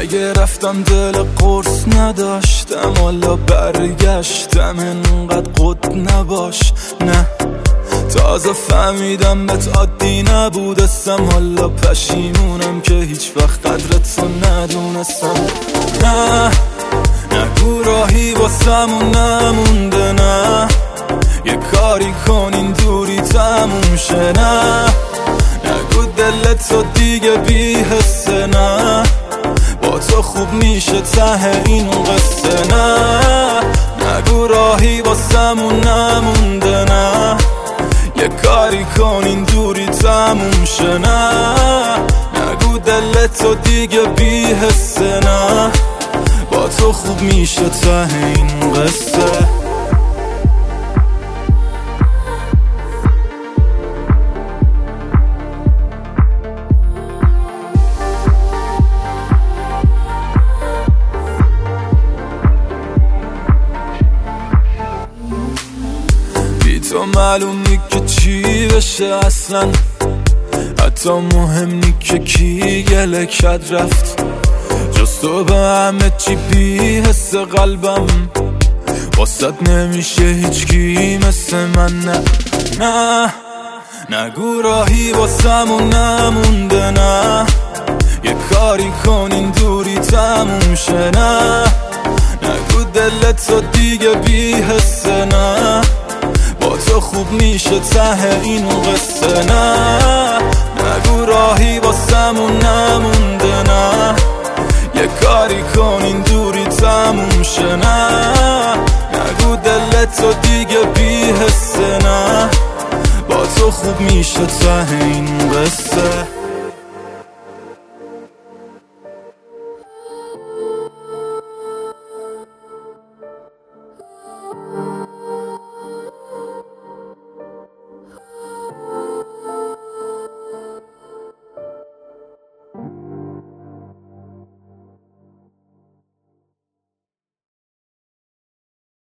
اگه رفتم دل قرص نداشتم، حالا برگشتم انقدر قد نباش. نه تازه فهمیدم بهت عادی نبودستم، حالا پشیمونم که هیچ وقت قدرت رو ندونستم. نه نگو راهی واسمون نمونده، نه یه کاری کن این دوری تموم شه. نه نگو دلت تو دیگه بی حسه، نه با تو خوب میشه ته این قصه. نه نگو راهی واسمون نمونده، نه یه کاری کن این دوری تموم شه. نه نگو دلت تو دیگه بی حسه، نه با تو خوب میشه ته این قصه. تو معلوم نی که چی بشه اصلا، حتی مهم نی که کی گله کد رفت. جز تو به همه چی بی حس قلبم، واسد نمیشه هیچ کی مثل من. نه نه نگو راهی واسمون نمونده، نه یه کاری کن این دوری تموم شه. نه نگو دلت تو دیگه بی حسه، نه با تو خوب میشه ته این قصه. نه نگو راهی واسمون نمونده، نه یه کاری کن این دوری تموم شه. نه نگو دلت تو دیگه بی حسه، نه با تو خوب میشه ته این قصه.